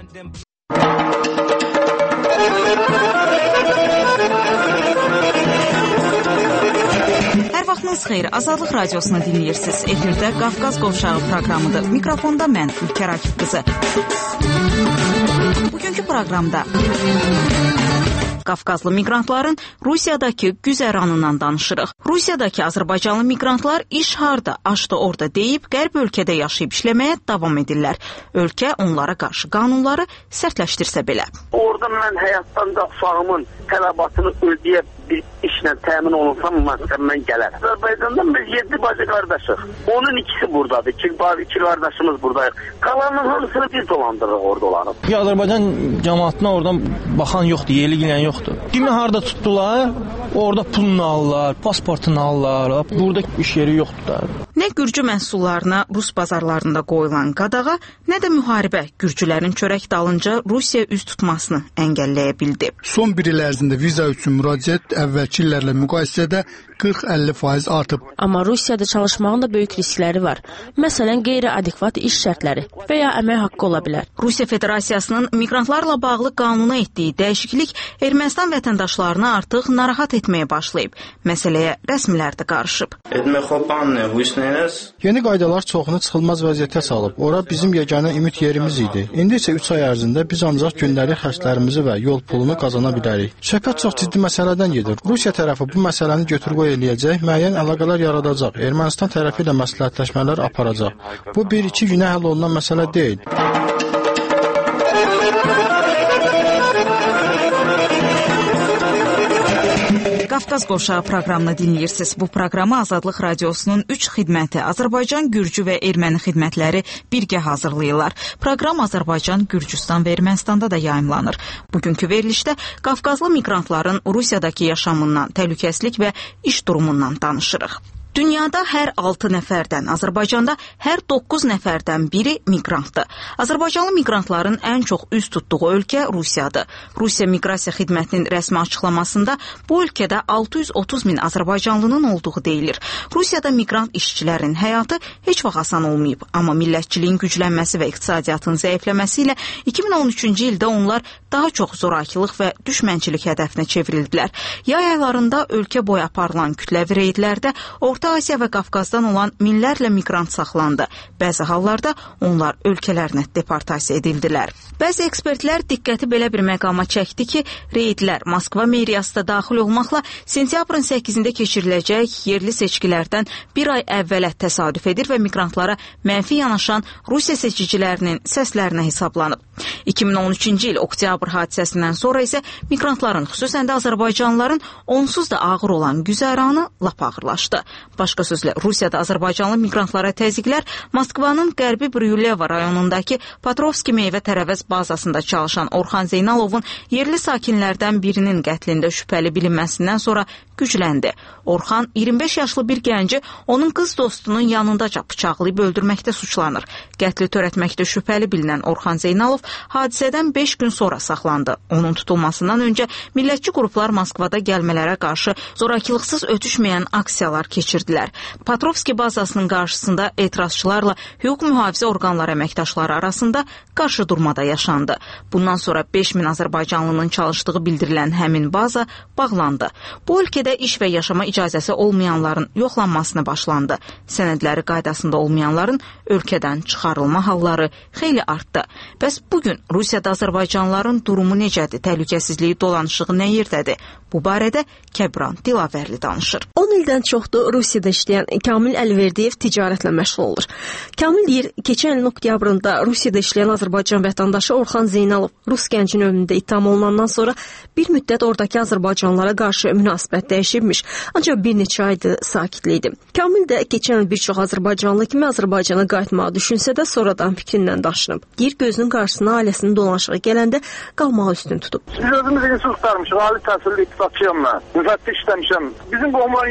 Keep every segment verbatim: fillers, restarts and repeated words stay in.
Hər vaxtınız xeyir, Azadlıq Radiosunu dinləyirsiniz. Efirdə Qafqaz Qovşağı proqramıdır. Mikrofonda mən, Ülker Akif qızı. Bugünkü proqramda Qafqazlı miqrantların Rusiyadakı güzəranından danışırıq. Rusiyadakı Azərbaycanlı miqrantlar iş harda, aşda orada deyib, qərb ölkədə yaşayıb işləməyə davam edirlər. Ölkə onlara qarşı qanunları sərtləşdirsə belə. Orada mən həyatdan da uşağımın tələbatını ödəyə bir işlə təmin olunsam, mən gələr. Azərbaycanda biz yedi bacı qardaşıq. Onun ikisi buradadır. İki, iki qardaşımız buradayıq. Qalanın hamısını biz dolandırırıq orada olanıb. Azərbaycan cəmaatına oradan baxan yoxdur, yerli gələn yoxdur. Kimi harda tutdular, orada pulunu alırlar, pasportunu alırlar. Burada iş yeri yoxdur da. Nə gürcü məhsullarına Rus bazarlarında qoyulan qadağa, nə də müharibə gürcülərin çörək dalınca Rusiya üz tutmasını əngəlləyə bildi. Son bir il ərzində viza üçün müraciət əvvəlki illərlə müqayisədə qırx əlli faiz artıb. Amma Rusiyada çalışmağın da böyük riskləri var. Məsələn, qeyri-adekvat iş şərtləri və ya əmək haqqı ola bilər. Rusiya Federasiyasının miqrantlarla bağlı qanuna etdiyi dəyişiklik Ermənistan vətəndaşlarını artıq narahat etməyə başlayıb. Məsələyə rəsmilər də qarışıb. Yeni qaydalar çoxunu çıxılmaz vəziyyətə salıb. Ora bizim yeganə ümid yerimiz idi. İndi isə üç ay ərzində biz ancaq gündəlik xərclərimizi və yol pulunu qazana bilərik. Söhbət çox ciddi məsələdən gedir. Rusiya tərəfi bu məsələni götür-qoy eləyəcək, müəyyən əlaqələr yaradacaq. Ermənistan tərəfi ilə məsləhətləşmələr aparacaq. Bu bir-iki günə həll olunan məsələ deyil. Qafqaz Qovşağı proqramını dinləyirsiniz. Bu proqramı Azadlıq Radiosunun üç xidməti, Azərbaycan, Gürcü və Erməni xidmətləri birgə hazırlayırlar. Proqram Azərbaycan, Gürcüstan və Ermənistanda da yayımlanır. Bugünkü verilişdə Qafqazlı miqrantların Rusiyadakı yaşamından, təhlükəsizlik və iş durumundan danışırıq. Dünyada hər altı nəfərdən, Azərbaycanda hər doqquz nəfərdən biri miqrantdır. Azərbaycanlı miqrantların ən çox üz tutduğu ölkə Rusiyadır. Rusiya Miqrasiya Xidmətinin rəsmi açıqlamasında bu ölkədə altı yüz otuz min Azərbaycanlının olduğu deyilir. Rusiyada miqrant işçilərin həyatı heç vaxt asan olmayıb, amma millətçiliyin güclənməsi və iqtisadiyyatın zəifləməsi ilə iki min on üçüncü ildə onlar daha çox zorakılıq və düşmənçilik hədəfinə çevrildilər. Yay aylarında ölkə boyu aparılan kütləvi reydlərdə Orta Orta Asiya və Qafqazdan olan minlərlə miqrant saxlandı. Bəzi hallarda onlar ölkələrinə deportasiya edildilər. Bəzi ekspertlər diqqəti belə bir məqama çəkdi ki, reydlər Moskva meriyası da daxil olmaqla sentyabrın səkkizində keçiriləcək yerli seçkilərdən bir ay əvvələ təsadüf edir və miqrantlara mənfi yanaşan Rusiya seçicilərinin səslərinə hesablanıb. iki min on üçüncü il oktyabr hadisəsindən sonra isə miqrantların, xüsusən də Azərbaycanlıların onsuz da ağır olan güzəranı lap ağırlaşdı. Başqa sözlə, Rusiyada Azərbaycanlı miqrantlara təzyiqlər Moskvanın qərbi Bryuleva rayonundakı Patrovski meyvə tərəvəz bazasında çalışan Orxan Zeynalovun yerli sakinlərdən birinin qətlində şübhəli bilinməsindən sonra gücləndi. Orxan iyirmi beş yaşlı bir gənci onun qız dostunun yanındaca bıçaqlayıb öldürməkdə suçlanır. Qətli törətməkdə şübhəli bilinən Orxan Zeynalov hadisədən beş gün sonra saxlandı. Onun tutulmasından öncə millətçi qruplar Moskvada gəlmələrə qarşı zorakılıqsız ötüşməyən aksiyalar keçirdilər. Patrovski bazasının qarşısında etirazçılarla hüquq mühafizə orqanları əməkdaşları arasında qarşı durmada yaşandı. Bundan sonra beş min Azərbaycanlının çalışdığı bildirilən həmin baza bağlandı. Bu ölkədə iş və yaşama icazəsi olmayanların yoxlanmasına başlandı. Sənədləri qaydasında olmayanların ölkədən çıxarılma halları xeyli artdı. Bəs bugün Rusiyada Azərbaycanlıların durumu necədir? Təhlükəsizliyi, dolanışığı nə yerdədir? Bu barədə Kəbran Dilavərli danışır. on ildən çoxdur Rusiyada işləyən Kamil Əlverdiyev ticarətlə məşğul olur. Kamil deyir, keçən ilin oktyabrında Rusiyada işləyən Azərbaycan vətəndaşı Orxan Zeynalov Rus gəncinin önündə ittiham olunandan sonra bir müddət oradakı Azərbaycanlılara qarşı münasibət dəyişibmiş. Ancaq bir neçə aydır sakitlik idi. Kamil də keçən il bir çox Azərbaycanlı kimi Azərbaycana qayıtmağı düşünsə də sonradan fikrindən daşınıb. Deyir, gözünün qarşısına ailəsinin dolanışığı gələndə qalmağı üstün tutub. Biz özümüz insu tutarmışıq, ali təhsilli iqtisadçıyam mən. Müfəttiş işləmişəm. Bizim qohumların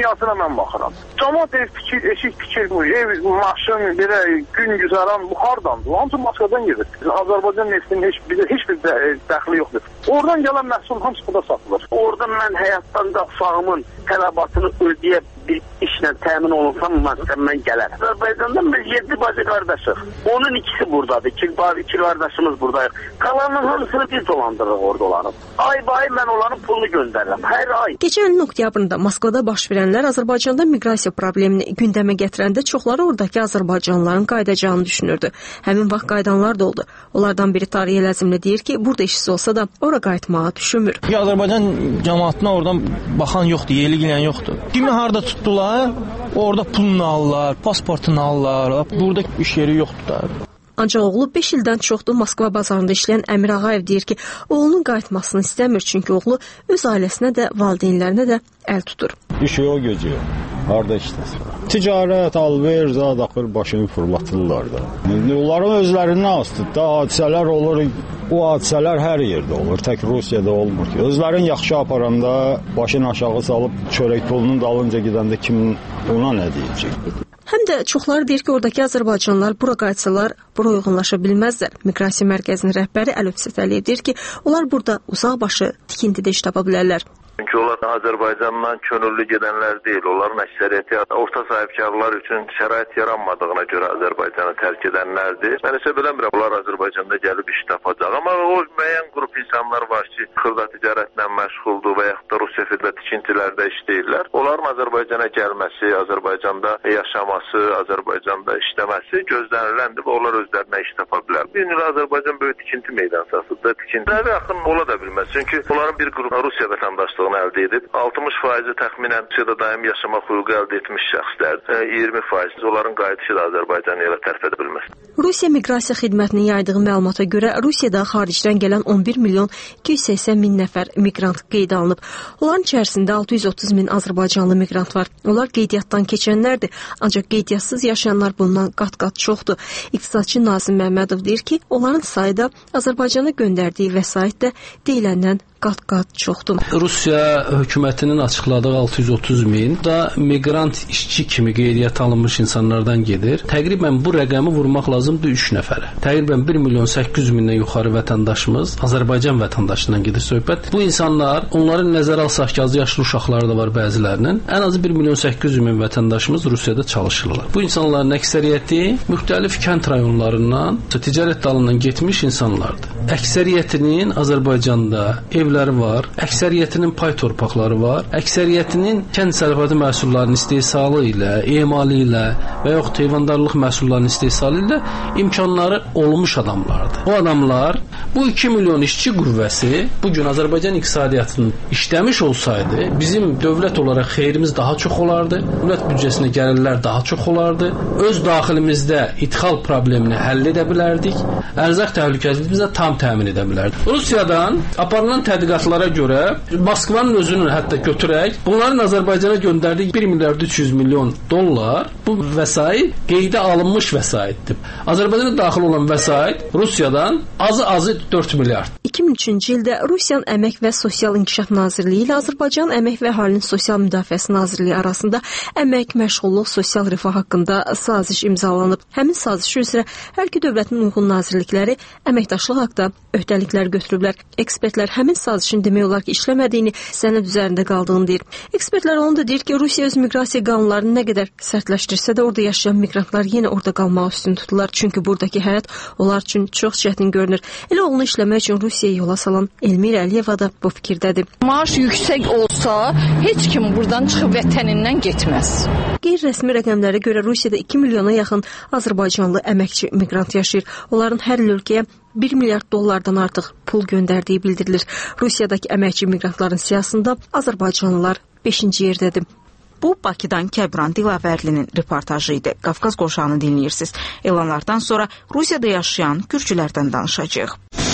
dünyasına mən baxıram. Cəmaət ev fikir, eşik fikir bu, ev, maşın, belə gün güzəran bu hardandır? Hamısı Moskvadan gedir. Azərbaycan neftinin heç, bizə heç bir dəxli yoxdur. Oradan gələn məhsul hamısı burada satılır. Orada mən həyatdan da uşağımın tələbatını ödəyə bir işlə təmin olunsam, mən gələr. Azərbaycanda biz yedi bacı qardaşıq. Onun ikisi buradadır. İki, iki qardaşımız buradayıq. Qalanın hamısını biz dolandırırıq orada olanı. Ay bay mən olanın pulunu göndərirəm. Hər ay. Keçən ilin oktyabrında Moskvada baş verənlər Azərbaycanda miqrasiya problemini gündəmə gətirəndə çoxları oradakı azərbaycanlıların qayıdacağını düşünürdü. Həmin vaxt qayıdanlar da oldu. Onlardan biri Tariq Ləzimli deyir ki, burada işsiz olsa da ora qayıtmağa düşünmür. Ya Azərbaycan cəmaatına oradan baxan yoxdur, yerli gələn yoxdur. Kimi harda tutdular, orada pulunu alırlar, pasportunu alırlar. Burada iş yeri yoxdur da. Ancaq oğlu beş ildən çoxdur Moskva bazarında işləyən Əmir Ağayev deyir ki, oğlunun qayıtmasını istəmir, çünki oğlu öz ailəsinə də, valideynlərinə də əl tutur. İş o gücü yok. Harda işləsin. Ticarət, alver, zad axır başını fırlatırlar da. Onların özlərindən astıdır da, hadisələr olur. O hadisələr hər yerdə olur, tək Rusiyada olmur ki. Özlərin yaxşı aparanda başını aşağı salıb çörək pulunun dalınca gedəndə kimin ona nə deyəcək? Həm də çoxları deyir ki, oradakı azərbaycanlılar bura qayıtsalar, bura uyğunlaşa bilməzlər. Miqrasiya mərkəzinin rəhbəri Əlövsət Əliyev deyir ki, onlar burada uzaqbaşı tikintidə iş tapa bilərlər. Çünki onlar Azərbaycandan könüllü gedənlər deyil. Onların əksəriyyəti orta sahibkarlar üçün şərait yaranmadığına görə Azərbaycanı tərk edənlərdir. Mən isə bilmirəm, onlar Azərbaycanda gəlib iş tapacaq. Amma o müəyyən qrup insanlar var ki, xırda ticarətlə məşğuldur və yaxud da Rusiya və tikintilərdə işləyirlər. Onların Azərbaycana gəlməsi, Azərbaycanda yaşaması, Azərbaycanda işləməsi gözləniləndir və onlar özlərinə iş tapa bilər. Bir növ Azərbaycan böyük tikinti meydansasıdır. Tikintilərə yaxın ola da bilməz. Çünki onların bir qrup Rusiya vətəndaşlığı əldə edib. altmış faizi təxminən Rusiyada daim yaşamaq hüququ əldə etmiş şəxslər, iyirmi faiz onların qayıdışı da Azərbaycanı ilə tərk edə bilməz. Rusiya Miqrasiya Xidmətinin yaydığı məlumata görə Rusiyada xaricdən gələn on bir milyon iki yüz səksən min nəfər miqrant qeydə alınıb. Onların içərisində altı yüz otuz min azərbaycanlı miqrant var. Onlar qeydiyyatdan keçənlərdir, ancaq qeydiyyatssız yaşayanlar bundan qat-qat çoxdur. İqtisadçı Nazim Məmmədov deyir ki, onların sayı da Azərbaycana göndərdiyi vəsait də deyiləndən qat-qat çoxdur. Rusiya hökumətinin açıqladığı altı yüz otuz min da miqrant işçi kimi qeydiyyata alınmış insanlardan gedir. Təqribən bu rəqəmi vurmaq lazımdır üç nəfərə. Təqribən bir milyon səkkiz yüz mindən yuxarı vətəndaşımız Azərbaycan vətəndaşından gedir söhbət. Bu insanlar, onların nəzərə alsaq ki, az yaşlı uşaqları da var bəzilərinin, ən azı bir milyon səkkiz yüz min vətəndaşımız Rusiyada çalışırlar. Bu insanların əksəriyyəti müxtəlif kənd rayonlarından, ticarət dalından getmiş insanlardır. Əksəriyyətinin Azərbaycanda ev var, əksəriyyətinin pay torpaqları var, əksəriyyətinin kənd təsərrüfatı məhsullarının istehsalı ilə, emalı ilə və yaxud heyvandarlıq məhsullarının istehsalı ilə imkanları olmuş adamlardır. O adamlar, bu iki milyon işçi qüvvəsi bugün Azərbaycan iqtisadiyyatının işləmiş olsaydı, bizim dövlət olaraq xeyrimiz daha çox olardı, dövlət büdcəsinə gəlirlər daha çox olardı, öz daxilimizdə idxal problemini həll edə bilərdik, ərzaq təhlükəsizliyimizə tam təmin edə bilərdik. Rusiyadan aparılan tədqiqatlara görə Moskvanın özünün hətta götürək, bunların Azərbaycana göndərdiyi bir milyard üç yüz milyon dollar bu vəsait qeydə alınmış vəsaitdir. Azərbaycana daxil olan vəsait Rusiyadan azı-azı dörd milyard. iki min üçüncü ildə Rusiyanın Əmək və Sosial İnkişaf Nazirliyi ilə Azərbaycan Əmək və Əhalinin Sosial Müdafiəsi Nazirliyi arasında əmək, məşğulluq, sosial rifah haqqında saziş imzalanıb. Həmin saziş üzrə hər iki dövlətin uyğun nazirlikləri əməkdaşlıq haqqında öhdəliklər götürüblər. Ekspertlər həmin sazişin demək olar ki, işləmədiyini, sənəd üzərində qaldığını deyir. Ekspertlər onu da deyir ki, Rusiya öz miqrasiya qanunlarını nə qədər sərtləşdirsə də orada yaşayan miqrantlar yenə orada qalmağı üstün tuturlar. Çünki buradakı həyat onlar üçün çox çətin görünür. Elə onu işləmək üçün Rusiyaya yola salan Elmira Əliyeva da bu fikirdədir. Maaş yüksək olsa, heç kim buradan çıxıb vətənindən getməz. Qeyri-rəsmi rəqəmlərə görə Rusiyada iki milyona yaxın Azərbaycanlı əməkçi miqrant yaşayır. Onların hər il ölkəyə bir milyard dollardan artıq pul göndərdiyi bildirilir. Rusiyadakı əməkçi miqrantların siyasında Azərbaycanlılar beşinci yerdədir. Bu, Bakıdan Kəbran Dilavərlinin reportajı idi. Qafqaz Qoşağını dinləyirsiniz. Elanlardan sonra Rusiyada yaşayan gürcülərdən danışacağıq.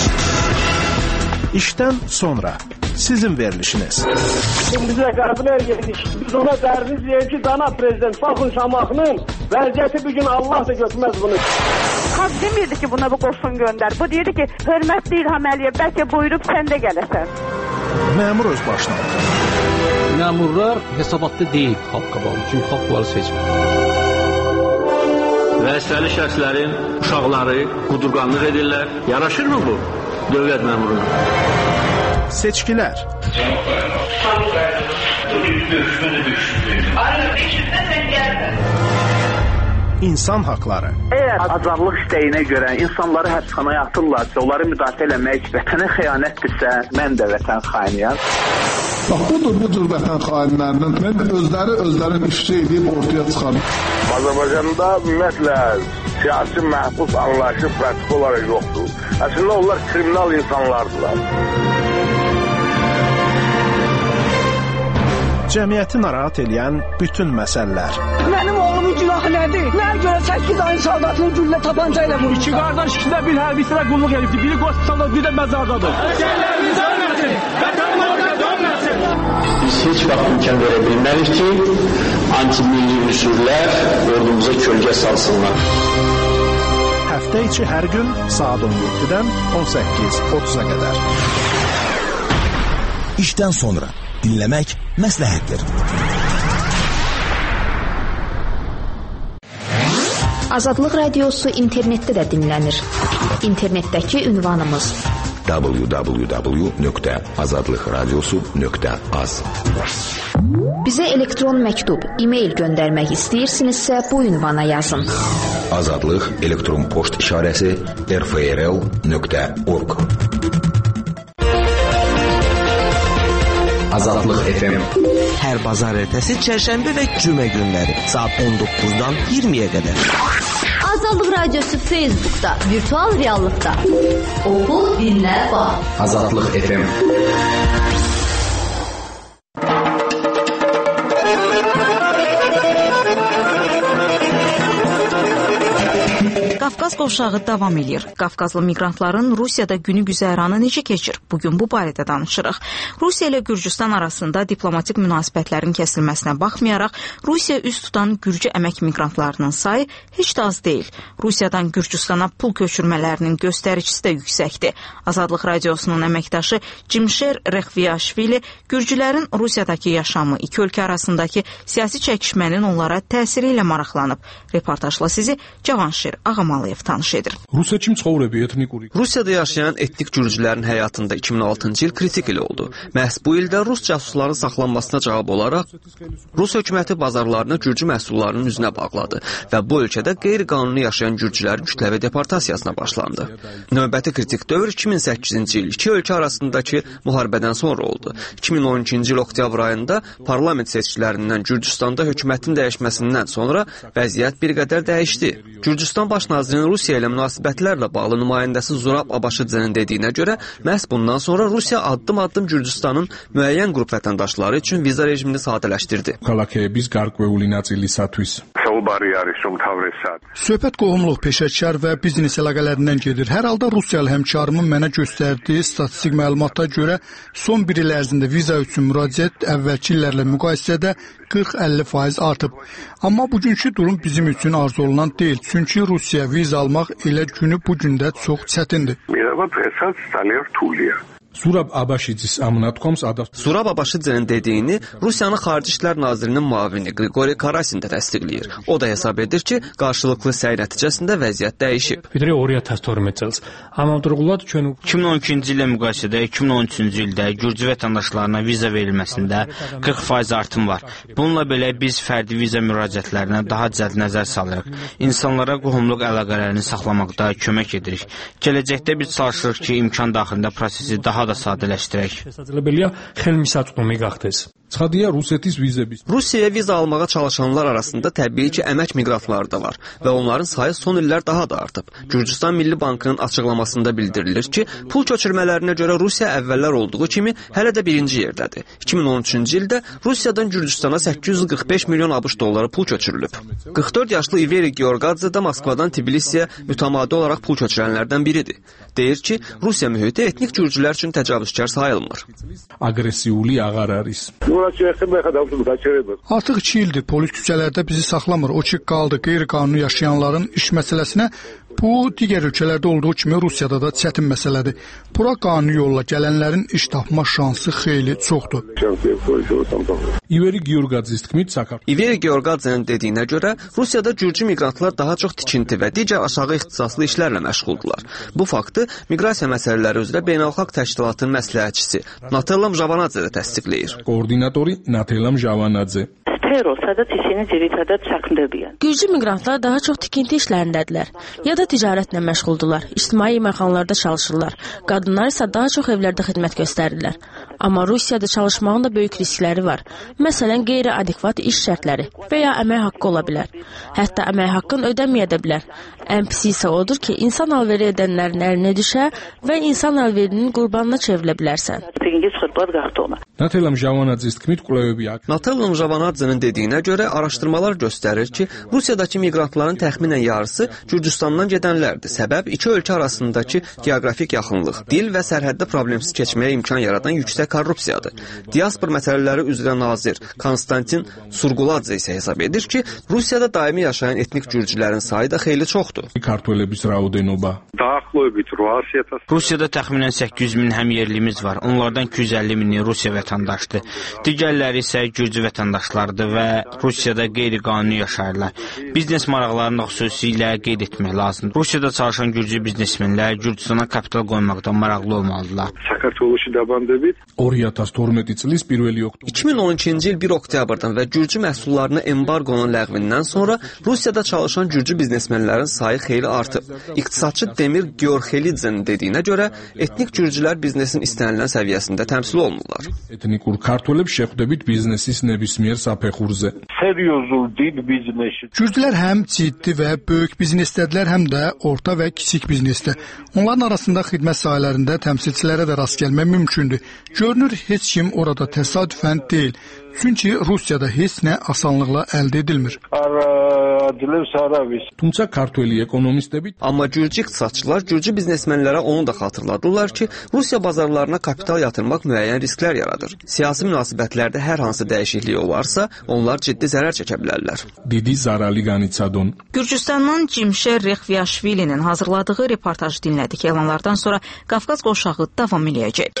İşdən sonra sizin verilişiniz. Bizə qəbilər yedik. Biz ona dəriniz deyək ki, dana prezident Baxın Şamaxının vəziyyəti bugün Allah da götürməz bunu. Xalq demirdi ki, buna bu qoşun göndər. Bu deyirdi ki, hörmətli İlham Əliyev, bəlkə buyurub sən də gələsən. Məmur öz başına. məmurlar hesabatda deyil xalq qabağında. Çünki xalq bunları seçmir. Vəzifəli şəxslərin uşaqları qudurqanlıq edirlər. Yaraşırmı bu dövlət məmuruna? Seçkilər. İnsan haqları. Əgər azadlıq istəyinə görə insanları həbsxanaya atırlarsa, onları müdafiə eləmək vətənə xəyanətdirsə, mən də vətən xainiyəm. Bax, budur bu cür vətən xainlərinin mən özləri özlərin ifşa edib ortaya çıxan. Azərbaycanda ümumiyyətlə siyasi məhbus anlayışı pratik olaraq yoxdur. Əslində onlar kriminal insanlardılar. Cəmiyyəti narahat edən bütün məsələlər. Mənim oğlumun günahı nədir? Nəyə görə səkkiz ayın soldatını güllə tapanca ilə vurur? İki qardaş ikisində bir hərbisinə qulluq edibdir. Biri qospitalda, biri də məzardadır. Əsgərlərimiz ölməsin, vətənimizə dönməsin. Biz heç vaxt imkan verə bilmərik ki, anti-milli unsurlar ordumuza kölgə salsınlar. Həftə içi hər gün saat on yeddidən on səkkiz otuz'a qədər. İşdən sonra dinləmək məsləhətdir. Azadlıq radiosu internetdə də dinlənir. İnternetdəki ünvanımız w w w nöqtə azadlıq radiosu nöqtə az. Bizə elektron məktub, e-mail göndərmək istəyirsinizsə bu ünvana yazın. Azadlıq elektron poçt işarəsi r f r l nöqtə org. Azadlıq F M. Hər bazar ertəsi çərşənbə və cümə günləri saat on doqquzdan iyirmiyə qədər. Azadlıq radiosu Facebookda, virtual reallıqda. Oxu, dinlə, bax. Azadlıq F M. Qafqaz qovşağı davam edir. Qafqazlı miqrantların Rusiyada günü güzəranı necə keçir? Bugün bu barədə danışırıq. Rusiya ilə Gürcüstan arasında diplomatik münasibətlərin kəsilməsinə baxmayaraq, Rusiya üz tutan Gürcü əmək miqrantlarının sayı heç də az deyil. Rusiyadan Gürcüstana pul köçürmələrinin göstəricisi də yüksəkdir. Azadlıq radiosunun əməkdaşı Cimşer Rexviyaşvili Gürcülərin Rusiyadakı yaşamı, iki ölkə arasındakı siyasi çəkişmənin onlara təsiri ilə maraqlanıb. Reportajla sizi Cavanşir Ağamalıyev tanış edir. Rusiyada yaşayan etnik gürcülərin həyatında iki min altıncı il kritik il oldu. Məhz bu ildə Rus casusların saxlanmasına cavab olaraq Rus hökuməti bazarlarını gürcü məhsullarının üzünə bağladı və bu ölkədə qeyri-qanuni yaşayan gürcülərin kütləvi deportasiyasına başlandı. Növbəti kritik dövr iki min səkkizinci il iki ölkə arasındakı müharibədən sonra oldu. iki min on ikinci il oktyabr ayında parlament seçkilərindən Gürcüstanda hökumətin dəyişməsindən sonra vəziyyət bir qədər dəyişdi. Gürcüstan baş nazirinin Rusiya ilə münasibətlərlə bağlı nümayəndəsi Zurab Abaşidzenin dediyinə görə, məhz bundan sonra Rusiya addım-addım Gürcüstanın müəyyən qrup vətəndaşları üçün viza rejimini sadələşdirdi. Söhbət qohumluq, peşəkar və biznes əlaqələrindən gedir. Hər halda Rusiyalı həmkarımın mənə göstərdiyi statistik məlumata görə son bir il ərzində viza üçün müraciət əvvəlki illərlə müqayisədə qırx əlli faiz artıb. Amma bugünkü durum bizim üçün arzu olunan deyil. Çünki Rusiya viza almaq elə günü bu gündə çox çətindir. Zurab Abaşidzenin dediyini Rusiyanın Xarici İşlər Nazirinin müavini Qriqori Karasin də təsdiqləyir. O da hesab edir ki, qarşılıqlı səy nəticəsində vəziyyət dəyişib. iki min on ikinci ilə müqayisədə iki min on üçüncü ildə Gürcü vətəndaşlarına viza verilməsində qırx faiz artım var. Bununla belə biz fərdi viza müraciətlərinə daha cəld nəzər salırıq. İnsanlara qohumluq əlaqələrini saxlamaqda kömək edirik. Gələcəkdə biz çalışırıq ki, imkan daxilində prosesi daha da sadələşdirək. Rusiyaya viza almağa çalışanlar arasında təbii ki, əmək miqrantları da var və onların sayı son illər daha da artıb. Gürcüstan Milli Bankının açıqlamasında bildirilir ki, pul köçürmələrinə görə Rusiya əvvəllər olduğu kimi hələ də birinci yerdədir. iki min on üçüncü ildə Rusiyadan Gürcüstana səkkiz yüz qırx beş milyon ABŞ dolları pul köçürülüb. qırx dörd yaşlı İveri Georgadze da Moskvadan Tbilisiyə mütəmadi olaraq pul köçürənlərdən biridir. Deyir ki, Rusiya mühiti etnik gürcülər üçün təcavüzkar sayılmır. Artıq iki ildir polis küçələrdə bizi saxlamır. O ki, qaldı qeyri-qanuni yaşayanların iş məsələsinə Bu digər ölkələrdə olduğu kimi Rusiyada da çətin məsələdir. Bura qanuni yolla gələnlərin iş tapma şansı xeyli çoxdur. İveri Georgadzinin dediyinə görə Rusiyada gürcü miqrantlar daha çox tikinti və digər aşağı ixtisaslı işlərlə məşğuldurlar. Bu faktı miqrasiya məsələləri üzrə beynəlxalq təşkilatın məsləhətçisi Natellam Javanadze də təsdiqləyir. Koordinatori Natellam Javanadze. Gürcü miqrantlar daha çox tikinti işlərindədirlər, ya da ticarətlə məşğuldurlar, ictimai yeməkxanalarda çalışırlar. Qadınlar isə daha çox evlərdə xidmət göstərirlər. Amma Rusiyada çalışmağın da böyük riskləri var. Məsələn, qeyri-adekvat iş şərtləri və ya əmək haqqı ola bilər. Hətta əmək haqqını ödəməyə də bilər. Ən pisi isə odur ki, insan alveri edənlərin əlinə düşə və insan alverinin qurbanına çevrilə bilərsən. Natellam Javanadzes tქმით კვლევები აქ. Natellam Javanadzes-nin dediyinə görə araşdırmalar göstərir ki, Rusiyadakı miqrantların təxminən yarısı Gürcüstandan gedənlərdir. Səbəb iki ölkə arasındakı geoqrafik yaxınlıq, dil və sərhəddə problemsiz keçməyə imkan yaradan yüksək korrupsiyadır. Diaspor məsələləri üzrə nazir Konstantin Surguladze isə hesab edir ki, Rusiyada daimi yaşayan etnik gürcülərin sayı da xeyli çoxdur. Rusiyada təxminən səkkiz yüz min həmyerlimiz var. Onlardan iki yüz əlli mini Rusiya vətəndaşdır. Digərləri isə gürcü vətəndaşlardır və Rusiyada qeyri-qanuni yaşayırlar. Biznes maraqlarını xüsusilə qeyd etmək lazımdır. Rusiyada çalışan gürcü biznesmenlər Gürcüstana kapital qoymaqdan maraqlı olmalıdırlar. iki min on ikinci il bir oktyabrdan və gürcü məhsullarına embargonun ləğvindən sonra Rusiyada çalışan gürcü biznesmenlərin sayı xeyli artıb. İqtisadçı Demir Georgelidze'nin dediyinə görə etnik gürcülər biznesin istənilən səviyyəsində təmsil olunurlar. Etnikur kartoleb şəxdəbit biznesis nebismiyer sapexurze. Gürcülər həm ciddi və böyük biznesdədirlər, həm də orta və kiçik biznesdə. Onların arasında xidmət sahələrində təmsilçilərə də rast gəlmək mümkündür. Görünür, heç kim orada təsadüfən deyil. Çünki Rusiyada heç nə asanlıqla əldə edilmir. Amma gürcü iqtisadçılar gürcü biznesmenlərə onu da xatırladırlar ki, Rusiya bazarlarına kapital yatırmaq müəyyən risklər yaradır. Siyasi münasibətlərdə hər hansı dəyişiklik olarsa, onlar ciddi zərər çəkə bilərlər. Dedi Zarali Ganitsadon. Gürcüstandan Cimşer Rexviyaşvilinin hazırladığı reportaj dinlədik. Elanlardan sonra Qafqaz qovşağı davam eləyəcək.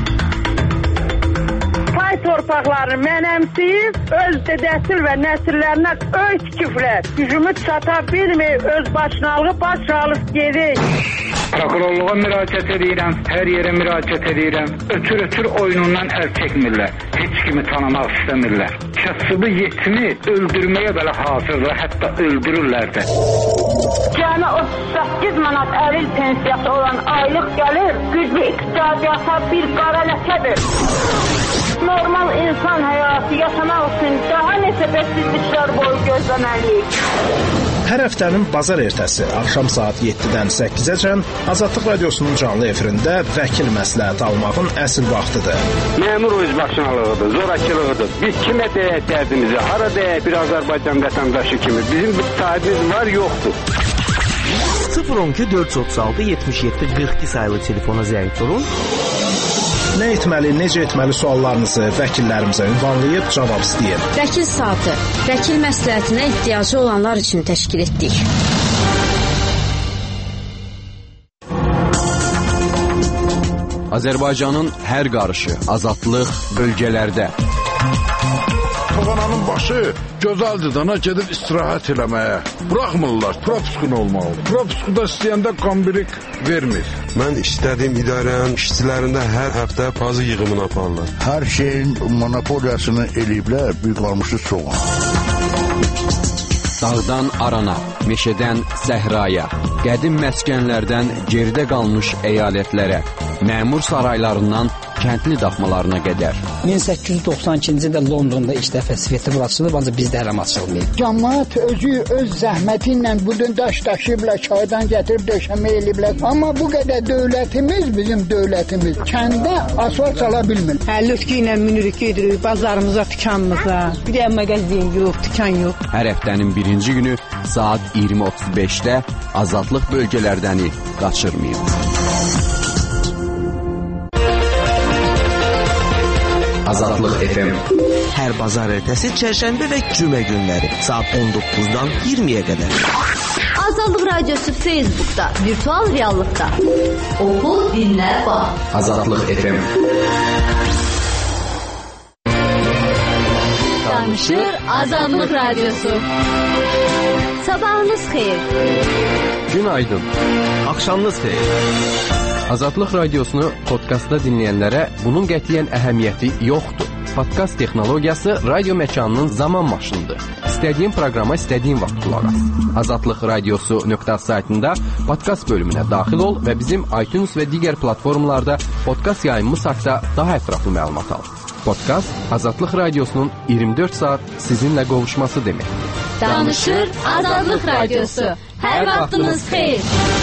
Pay torpaqlarını mənəmsiyib, öz dedəsil və nəsillərinə öz küflər, gücümü çata bilməyib, öz başınalığı baş alıb gedir. Prokurorluğa müraciət edirəm, hər yerə müraciət edirəm. Ötür-ötür oyunundan əl çəkmirlər, heç kimi tanımaq istəmirlər. Kasıbı yetimi öldürməyə belə hazırdır, hətta öldürürlər də. Cəmi otuz səkkiz manat əril pensiyası olan aylıq gəlir, güclü iqtisadiyyata bir qara ləkədir. Normal insan həyatı yaşamaq üçün daha neçə bəsizliklər boyu gözləməliyik. Hər həftənin bazar ertəsi axşam saat yeddidən səkkizəcən Azadlıq Radiosunun canlı efirində vəkil məsləhəti almağın əsl vaxtıdır. Məmur özbaşınalığıdır, zorakılığıdır. Biz kimə deyək dərdimizi, hara deyək bir Azərbaycan vətəndaşı kimi. Bizim bir sahibimiz var, yoxdur. sıfır on iki dörd yüz otuz altı yetmiş yeddi qırx iki sayılı telefona zəng vurun. Nə etməli, necə etməli suallarınızı vəkillərimizə ünvanlayıb cavab istəyin. Vəkil saatı, vəkil məsləhətinə ehtiyacı olanlar üçün təşkil etdik. Azərbaycanın hər qarışı, azadlıq bölgələrdə. Toğananın başı gözəldir dana gedir istirahət eləməyə. Buraxmırlar, propuskun olmalı. Propuskuda istəyəndə kombirik vermir. Mən istədiyim idarənin işçilərində hər həftə pazı yığımını aparırlar. Hər şeyin monopoliyasını eləyiblər, bir qalmışı çoğun. Dağdan arana, meşədən səhraya, qədim məskənlərdən geridə qalmış əyalətlərə, məmur saraylarından kəndli daxmalarına qədər. min səkkiz yüz doxsan ikinci ildə Londonda ilk dəfə festival açılıb, ancaq bizdə hələ açılmayıb. Cəmaət özü öz zəhməti ilə budun daş daşıyıblar, çaydan gətirib döşəmə eləyiblər. Amma bu qədər dövlətimiz, bizim dövlətimiz kəndə asfalt çala bilmir. Əlütkü ilə minirik, gedirik bazarımıza, dükanımıza. Bir də mağazin yox, dükan yox. Hər həftənin birinci günü saat iyirmi otuz beşdə Azadlıq bölgələrdəni qaçırmayın. Azadlıq F M. Hər bazar ertəsi, çərşənbə və cümə günləri saat on doqquzdan iyirmiyə qədər. Azadlıq Radiosu Facebookda, virtual reallıqda. Oxu, dinlə, bax. Azadlıq F M. Danışır Azadlıq Radiosu. Sabahınız xeyir. Günaydın. Axşamınız xeyir. Azadlıq Radiosunu podkastda dinləyənlərə bunun qətiyyən əhəmiyyəti yoxdur. Podkast texnologiyası radio məkanının zaman maşınıdır. İstədiyin proqrama istədiyin vaxt qulaq as. azadlıq radiosu nöqtə saytında podkast bölümünə daxil ol və bizim iTunes və digər platformalarda podkast yayımımız haqqında daha ətraflı məlumat al. Podkast Azadlıq Radiosunun iyirmi dörd saat sizinlə qovuşması deməkdir. Danışır Azadlıq Radiosu. Hər vaxtınız xeyir.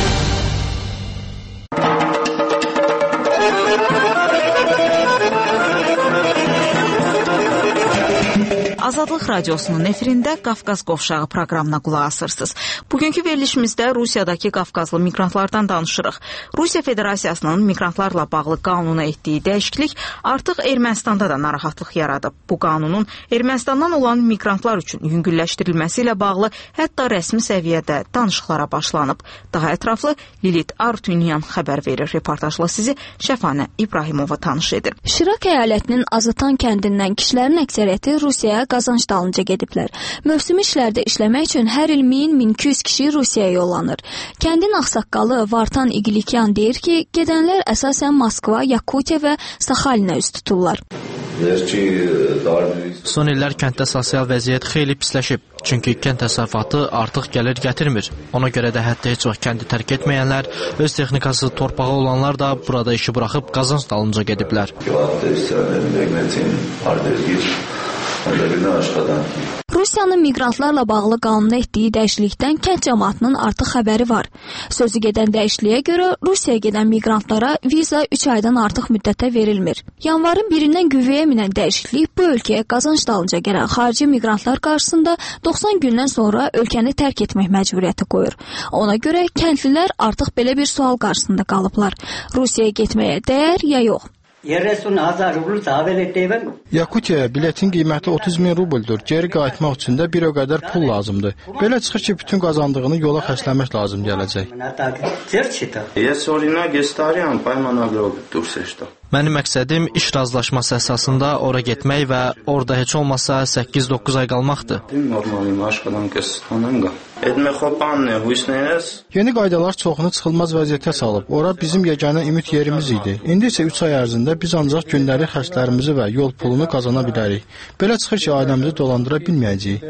Azadlıq Radiosunun efirində Qafqaz qovşağı proqramına qulaq asırsınız. Bugünkü verilişimizdə Rusiyadakı Qafqazlı miqrantlardan danışırıq. Rusiya Federasiyasının miqrantlarla bağlı qanuna etdiyi dəyişiklik artıq Ermənistanda da narahatlıq yaradıb. Bu qanunun Ermənistandan olan miqrantlar üçün yüngülləşdirilməsi ilə bağlı hətta rəsmi səviyyədə danışıqlara başlanıb. Daha ətraflı Lilit Artunyan xəbər verir. Reportajla sizi Şəfanə İbrahimova tanış edir. Şirak əyalətinin Azatan kəndindən kişilərin əksəriyyəti Rusiyaya qazanc dalınca gediblər. Mövsüm işlərdə işləmək üçün hər il min min iki yüz kişi Rusiyaya yollanır. Kəndin ağsaqqalı Vartan İqlikyan deyir ki, gedənlər əsasən Moskva, Yakutiya və Saxalinə üz tuturlar. Son illər kənddə sosial vəziyyət xeyli pisləşib. Çünki kənd təsərrüfatı artıq gəlir gətirmir. Ona görə də hətta heç vaxt kəndi tərk etməyənlər, öz texnikası torpağı olanlar da burada işi buraxıb qazanc dalınca gediblər. Rusiyanın miqrantlarla bağlı qanuna etdiyi dəyişiklikdən kənd cəmaatının artıq xəbəri var. Sözü gedən dəyişikliyə görə Rusiyaya gedən miqrantlara viza üç aydan artıq müddətə verilmir. Yanvarın birindən qüvvəyə minən dəyişiklik bu ölkəyə qazanc dalınca gələn xarici miqrantlar qarşısında doxsan gündən sonra ölkəni tərk etmək məcburiyyəti qoyur. Ona görə kəndlilər artıq belə bir sual qarşısında qalıblar. Rusiyaya getməyə dəyər ya yox? Yakutiyaya biletin qiyməti otuz min rubldür. Geri qayıtmaq üçün də bir o qədər pul lazımdır. Belə çıxır ki, bütün qazandığını yola xərcləmək lazım gələcək. Mənim məqsədim iş razılaşması əsasında ora getmək və orada heç olmasa səkkiz doqquz ay qalmaqdır. Yeni qaydalar çoxunu çıxılmaz vəziyyətə salıb. Ora bizim yeganə ümid yerimiz idi. İndi isə üç ay ərzində biz ancaq gündəlik xərclərimizi və yol pulunu qazana bilərik. Belə çıxır ki, ailəmizi dolandıra bilməyəcəyik.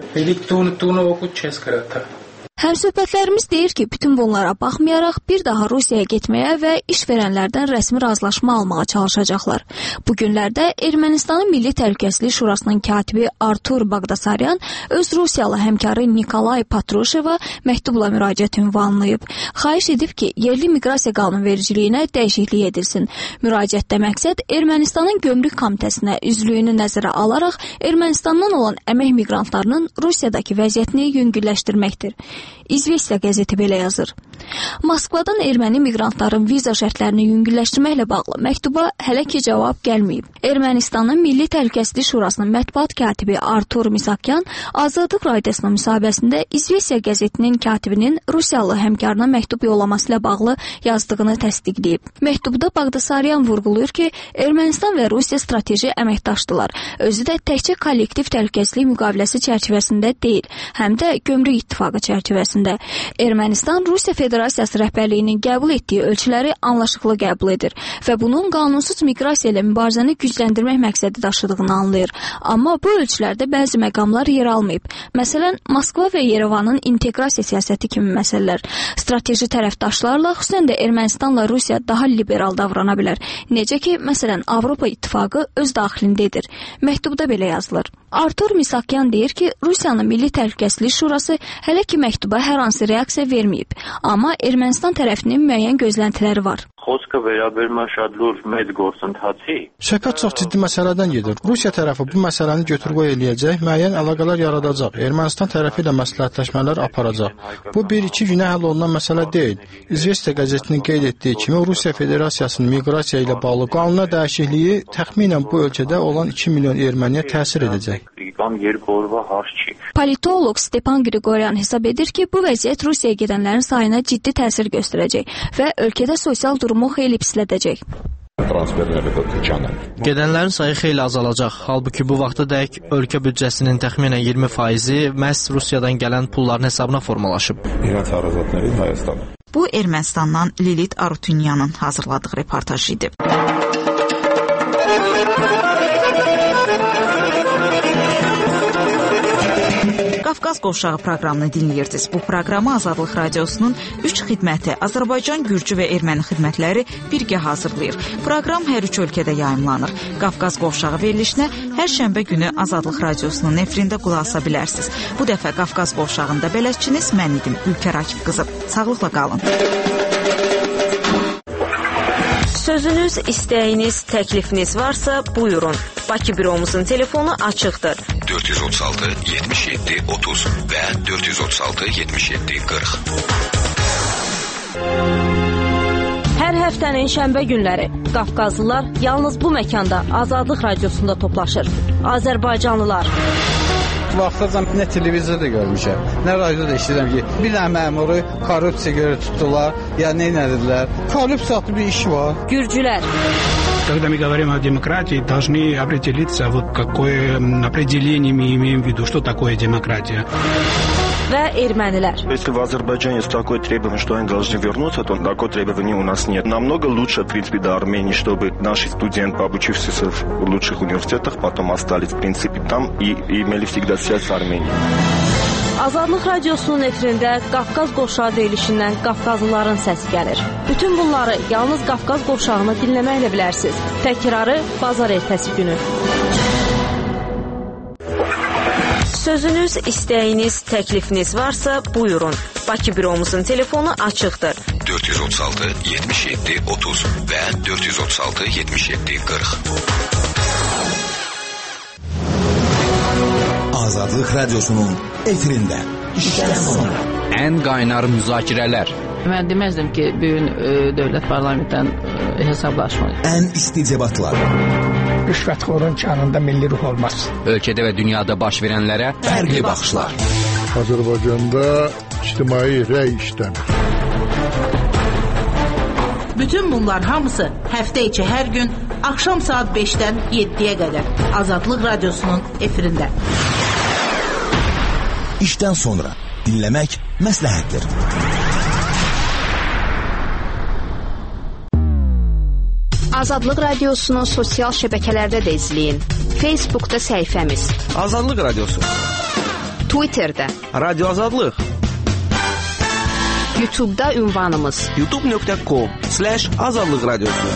Həmsöhbətlərimiz deyir ki, bütün bunlara baxmayaraq bir daha Rusiyaya getməyə və iş verənlərdən rəsmi razılaşma almağa çalışacaqlar. Bu günlərdə Ermənistanın Milli Təhlükəsizlik Şurasının katibi Artur Baqdasaryan öz Rusiyalı həmkarı Nikolay Patruşeva məktubla müraciət ünvanlayıb. Xahiş edib ki, yerli miqrasiya qanunvericiliyinə dəyişiklik edilsin. Müraciətdə məqsəd Ermənistanın Gömrük Komitəsinə üzvlüyünü nəzərə alaraq Ermənistandan olan əmək miqrantlarının Rusiyadakı vəziyyətini yüngülləşdirməkdir. İzvestiya qəzeti belə yazır. Moskvadan erməni miqrantların viza şərtlərini yüngülləşdirməklə bağlı məktuba hələ ki cavab gəlməyib. Ermənistanın Milli Təhlükəsizlik Şurasının mətbuat katibi Artur Misakyan Azadlıq Radiosunun müsahibəsində İzvestiya qəzetinin katibinin Rusiyalı həmkarına məktub yollaması ilə bağlı yazdığını təsdiqləyib. Məktubda Baqdasaryan vurğulayır ki, Ermənistan və Rusiya strateji əməkdaşdılar. Özü də təkcə kollektiv təhlükəsizlik müqaviləsi çərçivəsində deyil, həm də Gömrük İttifaqı çərçivəsində. Ermənistan Rusiya Federasiyası rəhbərliyinin qəbul etdiyi ölçüləri anlaşıqlı qəbul edir və bunun qanunsuz miqrasiya ilə mübarizəni gücləndirmək məqsədi daşıdığını anlayır. Amma bu ölçülərdə bəzi məqamlar yer almayıb. Məsələn, Moskva və Yerevanın inteqrasiya siyasəti kimi məsələlər. Strateji tərəfdaşlarla, xüsusən də Ermənistanla Rusiya daha liberal davrana bilər. Necə ki, məsələn, Avropa İttifaqı öz daxilində edir. Məktubda belə yazılır. Artur Misakyan deyir ki, Rusiyanın Milli Təhlükəsizlik Şurası hələ ki məktuba hər hansı reaksiya verməyib. Amma Ermənistan tərəfinin müəyyən gözləntiləri var. խոսքը վերաբերում է շատ լուրջ մեծ գործընթացի։ Söhbət çox ciddi məsələdən gedir. Rusiya tərəfi bu məsələni götür-qoy eləyəcək, müəyyən əlaqələr yaradacaq. Ermənistan tərəfi ilə məsləhətləşmələr aparacaq. Bu bir-iki günə həll olunan məsələ deyil. İzvestiya qəzetinin qeyd etdiyi kimi Rusiya Federasiyasının miqrasiya ilə bağlı qanuna dəyişikliyi təxminən bu ölkədə olan iki milyon erməniyə təsir edəcək. Politolog Stepan Grigoryan hesab edir ki, bu vəziyyət Rusiyaya gedənlərin sayına ciddi təsir göstərəcək və ölkədə sosial durumu xeyli pislədəcək. Gedənlərin sayı xeyli azalacaq. Halbuki bu vaxtadək ölkə büdcəsinin təxminən iyirmi faizi məhz Rusiyadan gələn pulların hesabına formalaşıb. Bu Ermənistandan Lilit Arutunyanın hazırladığı reportaj idi. Qafqaz Qovşağı proqramını dinləyirsiniz. Bu proqramı Azadlıq Radiosunun üç xidməti Azərbaycan, Gürcü və Erməni xidmətləri birgə hazırlayır. Proqram hər üç ölkədə yayımlanır. Qafqaz Qovşağı verilişinə hər şənbə günü Azadlıq Radiosunun efirində qulaq asa bilərsiniz. Bu dəfə Qafqaz Qovşağında bələdçiniz mən idim, Ülkər Akif qızı. Sağlıqla qalın. Sözünüz, istəyiniz, təklifiniz varsa buyurun. Bakı büromuzun telefonu açıqdır. dörd yüz otuz altı yetmiş yeddi otuz və dörd yüz otuz altı yetmiş yeddi qırx. Hər həftənin şənbə günləri Qafqazlılar yalnız bu məkanda Azadlıq Radiosunda toplaşır. Azərbaycanlılar. Vaxtacan nə televizorda görmüşəm, nə radioda eşidirəm ki, bir dənə məmuru korrupsiya görə tutdular, ya nə edildilər. Korrupsiya adlı bir iş var. Gürcülər. Когда мы говорим о демократии, должны определиться, вот какое определение мы имеем в виду, что такое демократия. Və ermənilər. Если в Азербайджане есть такое требование, что они должны вернуться, то такого требования у нас нет. Намного лучше, в принципе, до Армении, чтобы наши студенты, обучившиеся в лучших университетах, потом остались, в принципе, там и, и имели всегда связь с Арменией. Azadlıq Radiosunun efirində Qafqaz Qovşağı verilişindən Qafqazlıların səsi gəlir. Bütün bunları yalnız Qafqaz Qovşağını dinləməklə bilərsiniz. Təkrarı bazar ertəsi günü. Sözünüz, istəyiniz, təklifiniz varsa buyurun. Bakı büromuzun telefonu açıqdır. dörd yüz otuz altı yetmiş yeddi otuz və dörd yüz otuz altı yetmiş yeddi qırx. Azadlıq Radiosunun efirində işdən sonra ən qaynar müzakirələr. Mən deməzdim ki, bu gün dövlət parlamentdən hesablaşmalıyıq. Ən isti debatlar. Rüşvətxorun kanında milli ruh olmaz. Ölkədə və dünyada baş verənlərə fərqli baxışlar. Azərbaycanda ictimai rəy işləmir. Bütün bunlar hamısı həftə içi hər gün axşam saat beşdən yeddiyə qədər Azadlıq Radiosunun efirində. İşdən sonra dinləmək məsləhətdir. Azadlıq Radiosunu sosial şəbəkələrdə də izləyin. Facebookda səhifəmiz Azadlıq Radiosu, Twitterdə Radio Azadlıq, YouTube'da ünvanımız youtube nöqtə com slash azadlıq radiosu.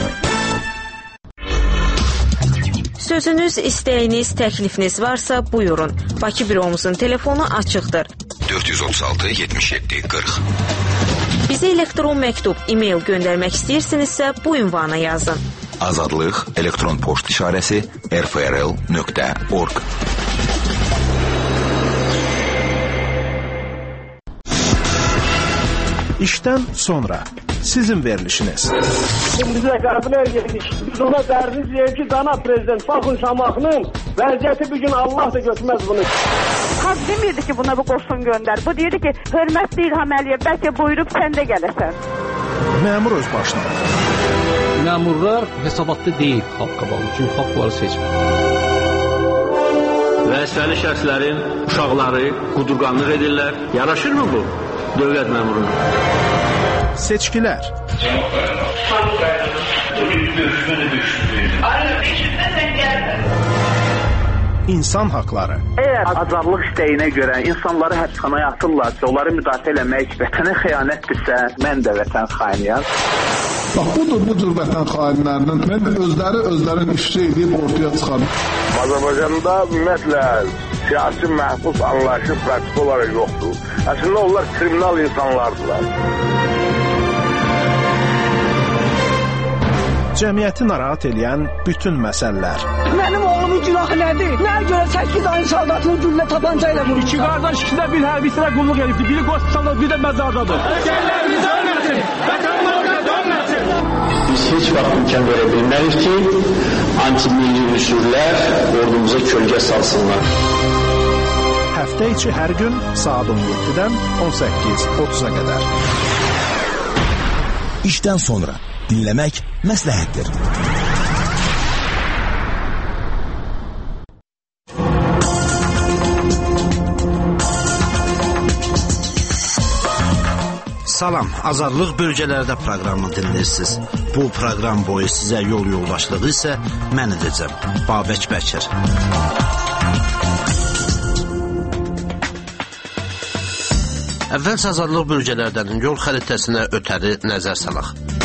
Sözünüz, istəyiniz, təklifiniz varsa buyurun. Bakı büromuzun telefonu açıqdır. dörd yüz otuz altı yetmiş yeddi qırx. Bizə elektron məktub, e-mail göndərmək istəyirsinizsə bu ünvana yazın. Azadlıq elektron poçt işarəsi r f r l nöqtə org. İşdən sonra sizin verilişiniz. Bizə qəbul edirik. Biz ona dərdiz deyir ki, dana prezident Baxın Şamaxının vəziyyəti bir gün Allah da götürməz bunu. Xalq demirdi ki, buna bu qoşun göndər. Bu deyirdi ki, hörmətli İlham Əliyev, bəlkə buyurub sən də gələsən. Məmur öz başına. Məmurlar hesabatda deyil xalq qabağında. Çünki xalq bunları seçmir. Vəzifəli şəxslərin uşaqları qudurqanlıq edirlər. Yaraşırmı bu dövlət məmuruna? Seçkilər. İnsan haqları. Əgər azadlıq istəyinə görə insanları həbsxanaya atırlarsa, onları müdafiə eləmək vətənə xəyanətdirsə, mən də vətən xainiyəm. Bax, budur bu cür vətən xainlərinin mən özləri özlərin işçi edib ortaya çıxar. Azərbaycanda ümumiyyətlə siyasi məhbus anlayışı pratik olaraq yoxdur. Əslində onlar kriminal insanlardılar. cəmiyyəti narahat edən bütün məsələlər. Mənim oğlumun günahı nədir? Nəyə görə səkkiz ayın saldatını güllə tapanca ilə vurmuşlar? İki qardaş ikisində bir hərbisinə qulluq edibdir. Biri qospitalda, biri də məzardadır. Əsgərlərimiz ölməsin, vətənlərimiz dönməsin. Biz heç vaxt imkan verə bilmərik ki, antimilli unsurlar ordumuza kölgə salsınlar. Həftə içi hər gün saat on yeddidən on səkkiz otuz'a qədər. İşdən sonra dinləmək məsləhətdir. Salam, Azadlıq bölgələrdə proqramını dinləyirsiniz. Bu proqram boyu sizə yol yoldaşlığı isə mən edəcəm, Babək Bəkir. Əvvəlcə Azadlıq bölgələrdən yol xəritəsinə ötəri nəzər salaq.